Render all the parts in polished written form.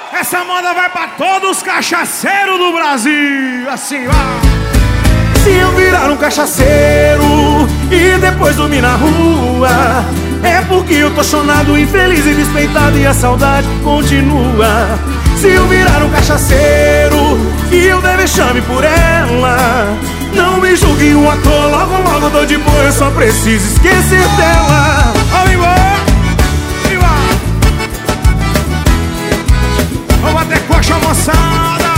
Essa moda vai pra todos os cachaceiros do Brasil. Assim, ó. Se eu virar um cachaceiro e depois dormir na rua, é porque eu tô chonado, infeliz e despeitado, e a saudade continua. Se eu virar um cachaceiro e eu der vexame por ela, não me julgue um ator, logo logo eu tô de boa, eu só preciso esquecer dela. Vamos embora, vamos bater coxa, moçada.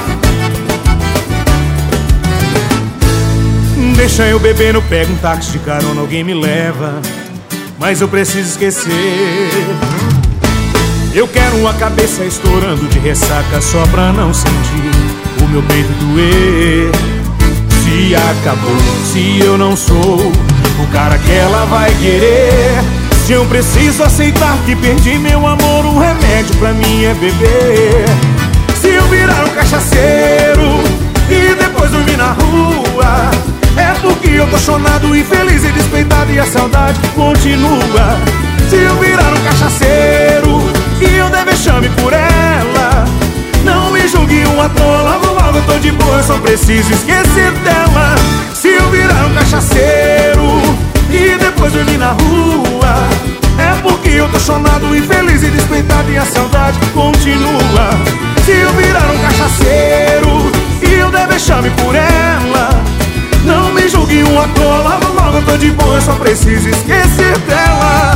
Deixa eu beber, eu pego um táxi de carona, alguém me leva, mas eu preciso esquecer. Eu quero uma cabeça estourando de ressaca só pra não sentir o meu peito doer. Se acabou, se eu não sou o cara que ela vai querer, se eu preciso aceitar que perdi meu amor, o remédio pra mim é beber. Se eu virar um cachaceiro e depois dormir na rua, é porque eu tô chonado, infeliz e despeitado, e a saudade continua. Se eu virar um cachaceiro e eu der vexame por ela, não me julgue um ator, logo logo eu tô de boa, eu só preciso esquecer dela. Se eu virar um cachaceiro e depois dormir na rua, é porque eu tô chonado, infeliz e despeitado, e a saudade continua. Se eu virar um cachaceiro e eu der vexame por ela, não me julgue um ator, logo logo eu tô de boa, eu só preciso esquecer dela.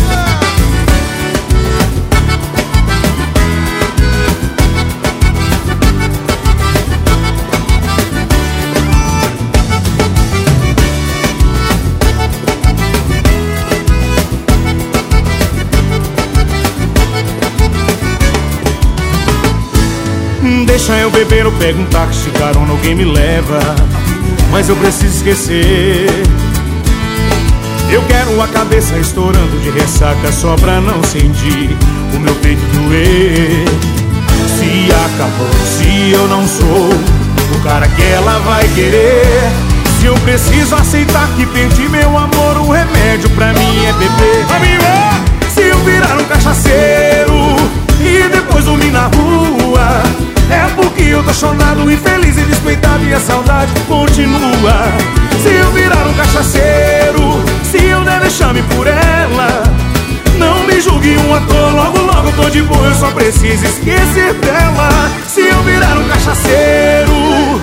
Deixa eu beber, eu pego um táxi de carona, alguém me leva, mas eu preciso esquecer. Eu quero uma cabeça estourando de ressaca só pra não sentir o meu peito doer. Se acabou, se eu não sou o cara que ela vai querer, se eu preciso aceitar que perdi meu amor, o remédio pra mim é beber. Se eu virar um cachaceiro e depois dormir na rua, é porque eu tô chonado, infeliz e despeitado, e a saudade continua. Se eu virar um cachaceiro, se eu der vexame por ela, não me julgue um ator, logo logo eu tô de boa, eu só preciso esquecer dela. Se eu virar um cachaceiro,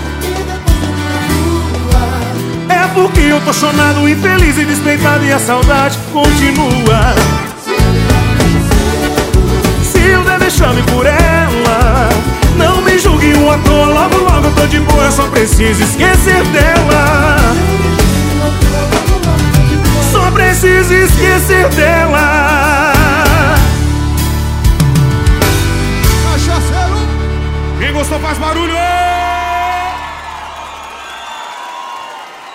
é porque eu tô chonado, infeliz e despeitado, e a saudade continua. Se eu der vexame por ela, não me julgue um ator, logo logo eu tô de boa, eu só preciso esquecer dela. Só preciso esquecer dela. Quem gostou faz barulho!